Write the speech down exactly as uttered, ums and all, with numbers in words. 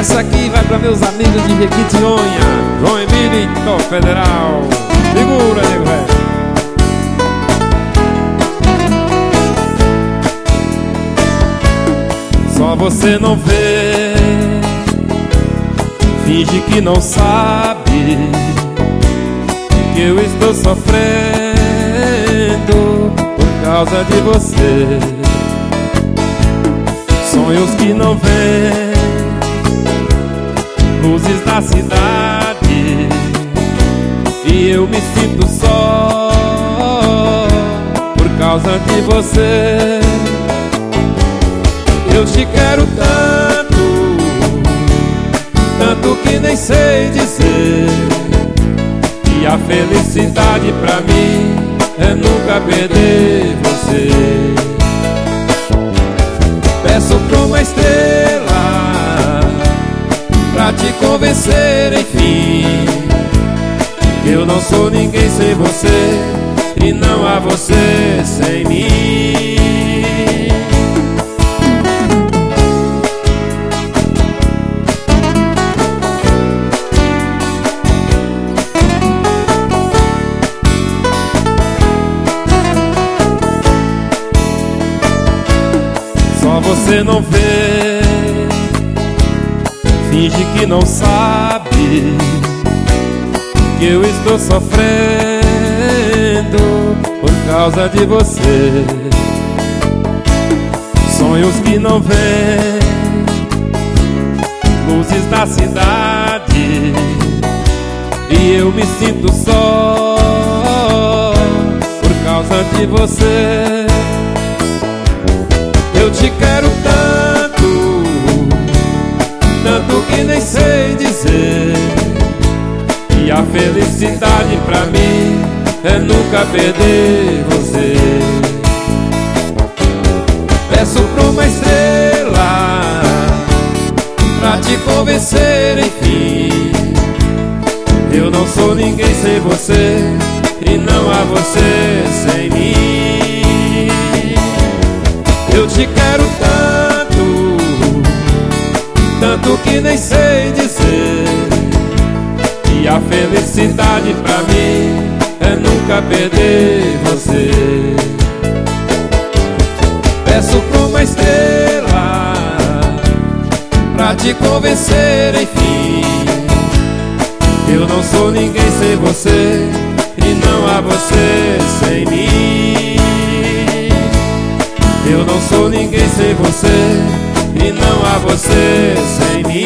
Essa aqui vai para meus amigos de Jequitinhonha, João Emílio e Top Federal. Segura, nego velho. Só você não vê, finge que não sabe que eu estou sofrendo por causa de você. Sonhos que não vêm, luzes da cidade, e eu me sinto só por causa de você. Eu te quero tanto, tanto que nem sei dizer, e a felicidade pra mim é nunca perder você. Peço pra uma estrela pra te convencer, enfim, que eu não sou ninguém sem você, e não há você sem mim. Só você não vê, finge que não sabe que eu estou sofrendo por causa de você. Sonhos que não vêm, luzes da cidade, e eu me sinto só por causa de você. Eu te quero tanto, tanto que nem sei dizer, e a felicidade pra mim é nunca perder você. Peço pra uma estrela pra te convencer, enfim, eu não sou ninguém sem você, e não há você sem mim. Eu te quero tanto, tanto que nem sei dizer, e a felicidade pra mim é nunca perder você. Peço pra uma estrela pra te convencer, enfim, eu não sou ninguém sem você, e não há você sem mim. Eu não sou ninguém sem você, e não há você sem mim.